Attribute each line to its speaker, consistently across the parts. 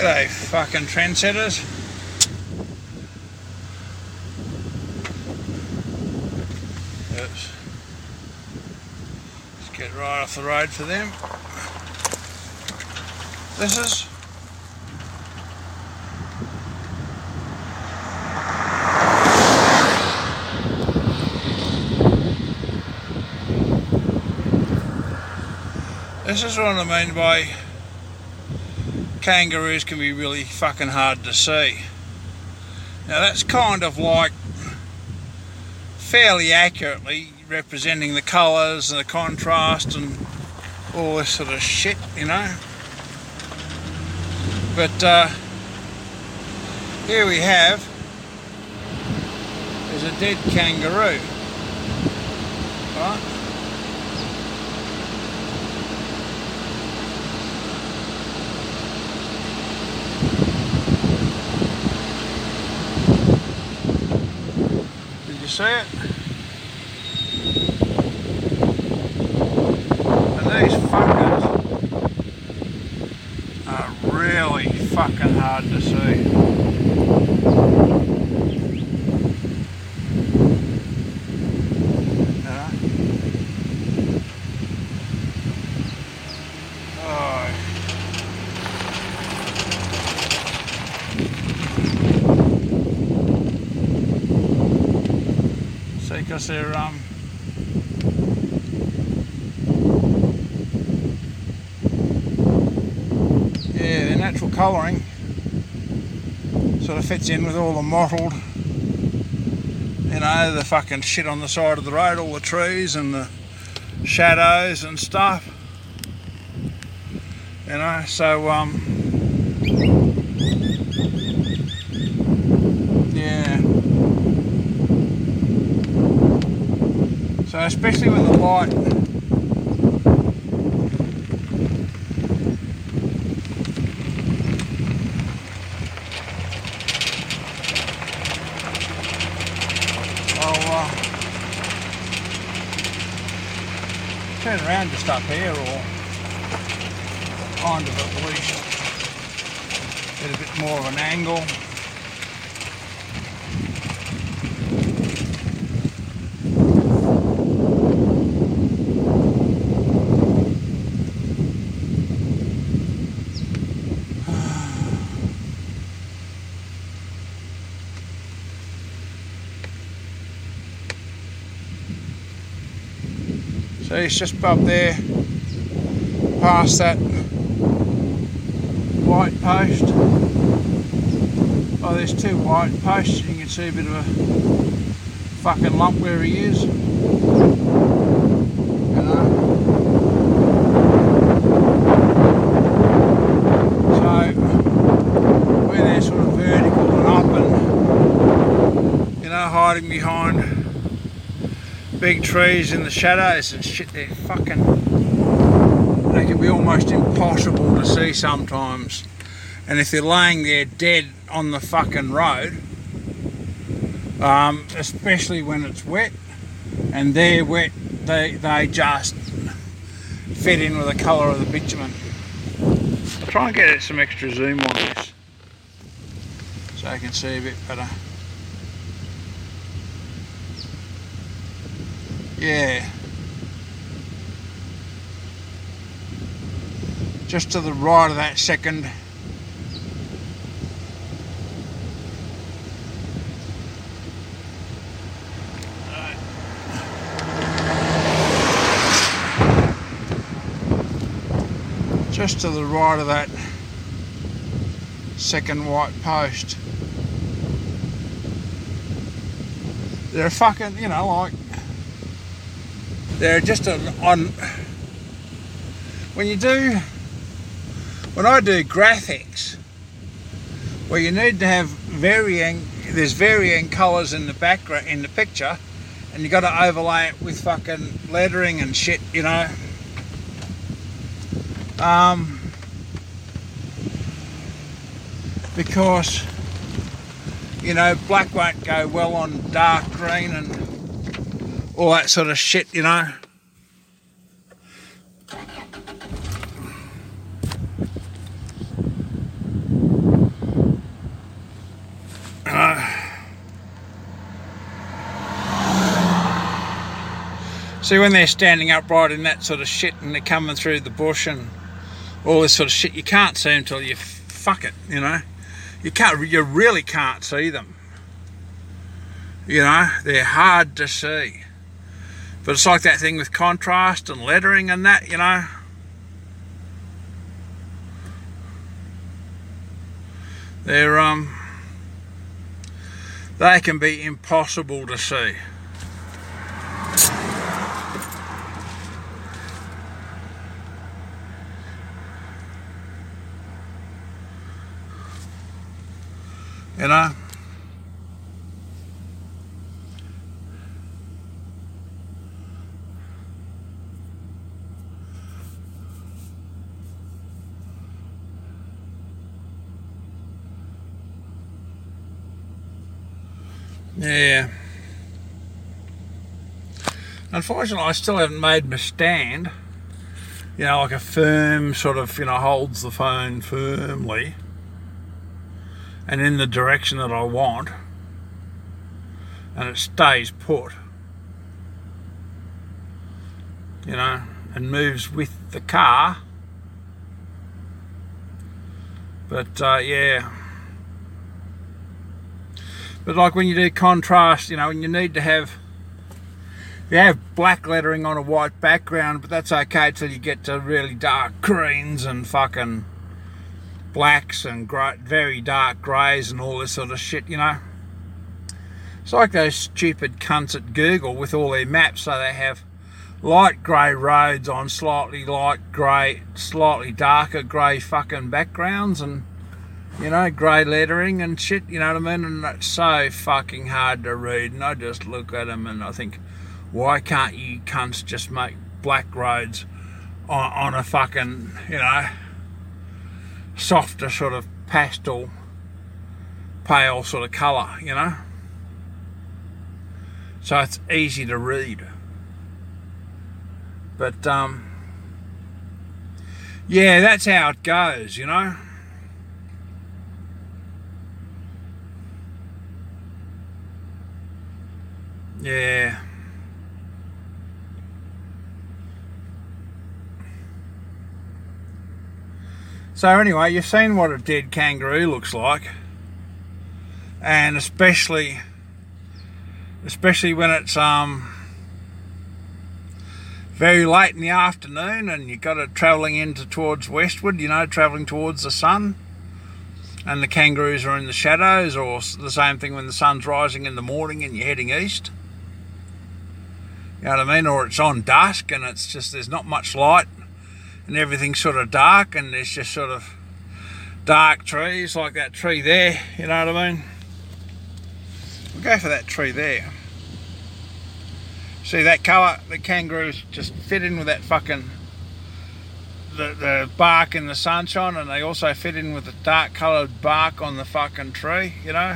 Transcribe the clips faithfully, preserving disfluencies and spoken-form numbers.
Speaker 1: G'day, fucking trendsetters. Oops. Let's get right off the road for them. This is This is what I mean by kangaroos can be really fucking hard to see. Now that's kind of like fairly accurately representing the colours and the contrast and all this sort of shit, you know. But uh, here we have is a dead kangaroo, right? See it? And these fuckers are really fucking hard to see. Yeah. Oh. Because they're um yeah, their natural colouring sort of fits in with all the mottled, you know, the fucking shit on the side of the road, all the trees and the shadows and stuff, you know. So um yeah. So especially with the light, I'll uh, turn around just up here, or kind of at least get a bit more of an angle. So it's just up there, past that white post. Oh, there's two white posts. You can see a bit of a fucking lump where he is. You know. So where they're sort of vertical and up and, you know, hiding behind big trees in the shadows and shit, they're fucking, they can be almost impossible to see sometimes. And if they're laying there dead on the fucking road, um, especially when it's wet and they're wet, they, they just fit in with the colour of the bitumen. I'll try and get some extra zoom on this so I can see a bit better. Yeah, just to the right of that second right. Just to the right of that second white post. They're fucking, you know, like they're just a, on, when you do, when I do graphics, where you need to have varying, there's varying colours in the background, in the picture, and you got to overlay it with fucking lettering and shit, you know. Um, because, you know, black won't go well on dark green and all that sort of shit, you know. See, when they're standing upright in that sort of shit and they're coming through the bush and all this sort of shit, you can't see them till you fuck it, you know. You can't, you really can't see them. You know, they're hard to see. But it's like that thing with contrast and lettering and that, you know. They're, um, they can be impossible to see. You know? Yeah. Unfortunately, I still haven't made my stand. You know, like a firm sort of, you know, holds the phone firmly and in the direction that I want, and it stays put, you know, and moves with the car. But uh, yeah, but like when you do contrast, you know, when you need to have, you have black lettering on a white background, but that's okay till you get to really dark greens and fucking blacks and grey, very dark greys and all this sort of shit, you know. It's like those stupid cunts at Google with all their maps, so they have light grey roads on slightly light grey, slightly darker grey fucking backgrounds, and, you know, grey lettering and shit, you know what I mean? And it's so fucking hard to read, and I just look at them and I think, why can't you cunts just make black roads on, on a fucking, you know, softer sort of pastel, pale sort of colour, you know? So it's easy to read. But, um, yeah, that's how it goes, you know? Yeah. So anyway, you've seen what a dead kangaroo looks like, and especially, especially when it's um very late in the afternoon and you've got it travelling into towards westward, you know, travelling towards the sun, and the kangaroos are in the shadows, or the same thing when the sun's rising in the morning and you're heading east. You know what I mean? Or it's on dusk and it's just, there's not much light and everything's sort of dark and there's just sort of dark trees like that tree there, you know what I mean? We'll go for that tree there. See that colour? The kangaroos just fit in with that fucking, the, the bark in the sunshine, and they also fit in with the dark coloured bark on the fucking tree, you know?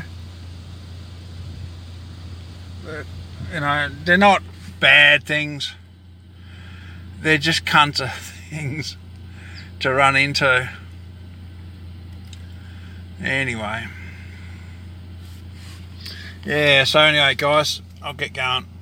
Speaker 1: But, you know, they're not bad things. They're just cunts of things to run into. Anyway. Yeah, so anyway guys, I'll get going.